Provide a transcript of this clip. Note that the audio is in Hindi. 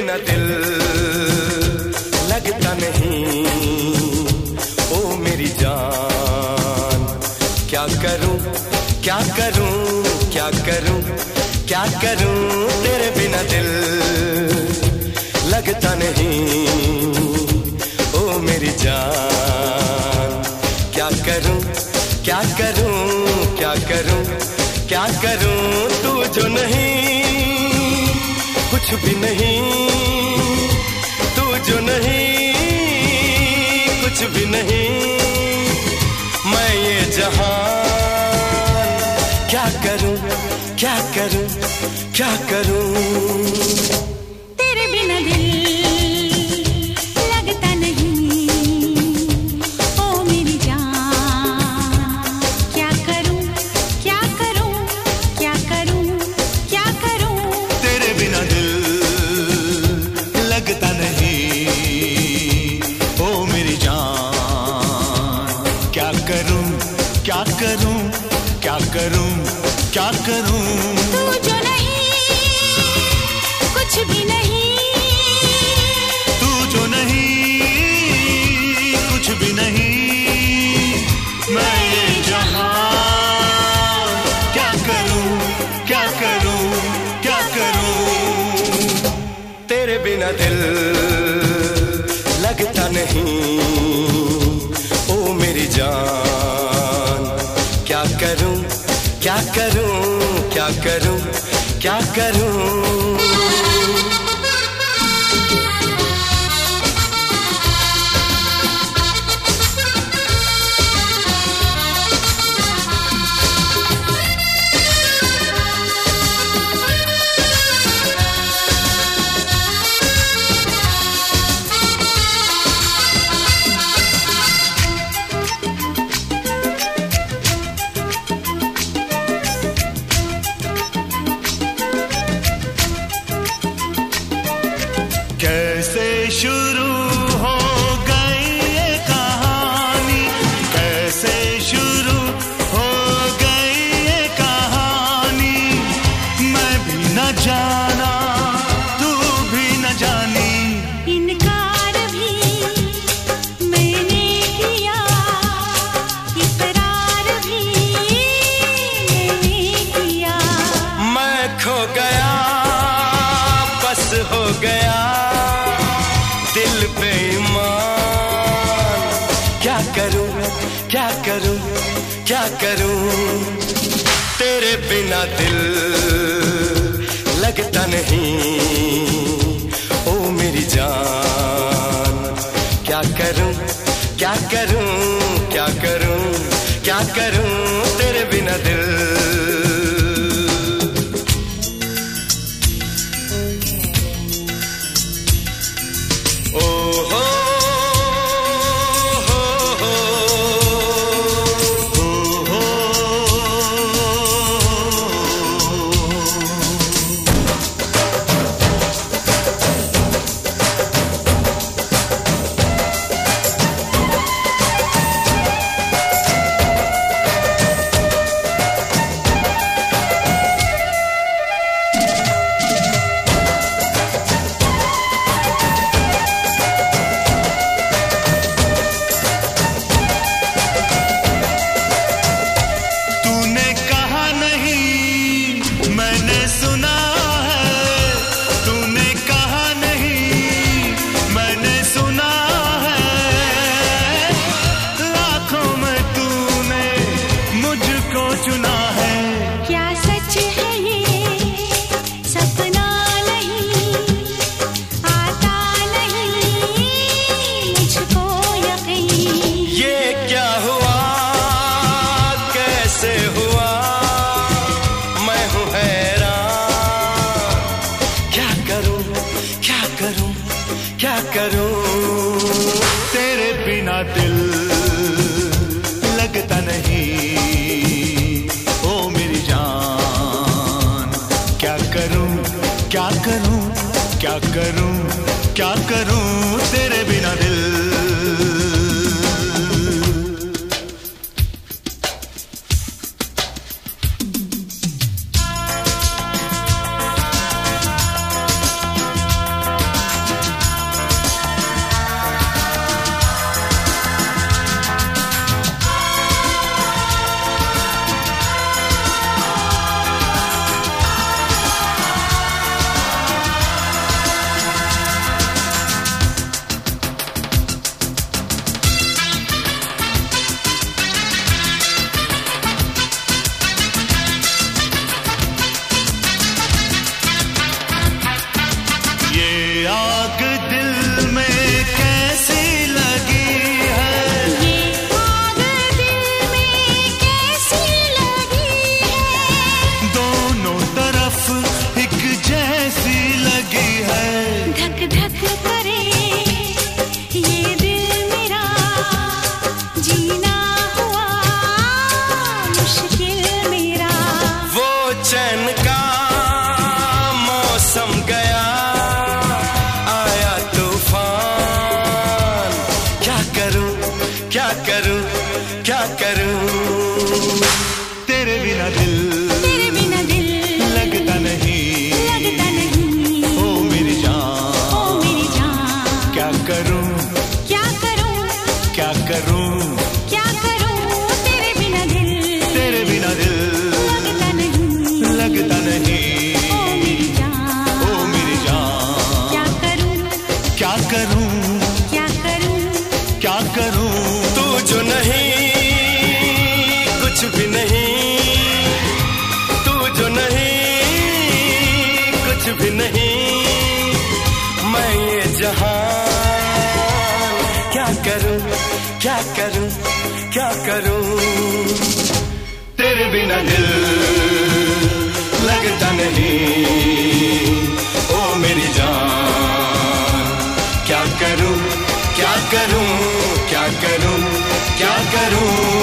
बिना दिल लगता नहीं, ओ मेरी जान। क्या करूं क्या करूं क्या करूं क्या करूं, तेरे बिना दिल लगता नहीं, ओ मेरी जान। क्या करूं क्या करूं क्या करूं क्या करूं, तू जो नहीं कुछ भी नहीं, तू जो नहीं कुछ भी नहीं, मैं ये जहान क्या करूं क्या करूं क्या करूं। तेरे बिना दिल लगता नहीं, ओ मेरी जान। क्या करूं क्या करूं क्या करूं क्या करूं, तेरे बिना दिल लगता नहीं, ओ मेरी जान। क्या करूं क्या करूं क्या करूं क्या करूं, तू जो नहीं कुछ भी नहीं, तू जो नहीं कुछ भी नहीं, मैं ये जहां क्या करूं क्या करूं क्या करूं। तेरे बिना दिल लगता नहीं, ओ मेरी जान। क्या करूं क्या करूं क्या करूं क्या करूं। कैसे शुरू हो गई ये कहानी, कैसे शुरू हो गई ये कहानी, मैं भी न जाना तू भी न जानी। इनकार भी मैंने किया, इकरार भी मैंने किया। मैं खो गया बस हो गया दिल बेईमान। क्या करूं क्या करूं क्या करूं, तेरे बिना दिल लगता नहीं, ओ मेरी जान। क्या करूं क्या करूं क्या करूं क्या करूं, तेरे बिना दिल। क्या करूं, तेरे बिना दिल लगता नहीं, ओ मेरी जान। क्या करूं क्या करूं क्या करूं क्या करूं, तेरे बिना दिल। करूं। तेरे बिना दिल लगता नहीं, ओ मेरी जान, क्या करूं, क्या करूं, तेरे बिना दिल लगता नहीं, ओ मेरी जान, क्या करूं, क्या करूं, तू जो नहीं कुछ भी नहीं, तू जो नहीं कुछ भी नहीं, मैं ये जहां क्या करूं, क्या करूं, क्या करूं। तेरे बिना दिल लगता नहीं, ओ मेरी जान, क्या करूं, क्या करूं, क्या करूं, क्या करूं।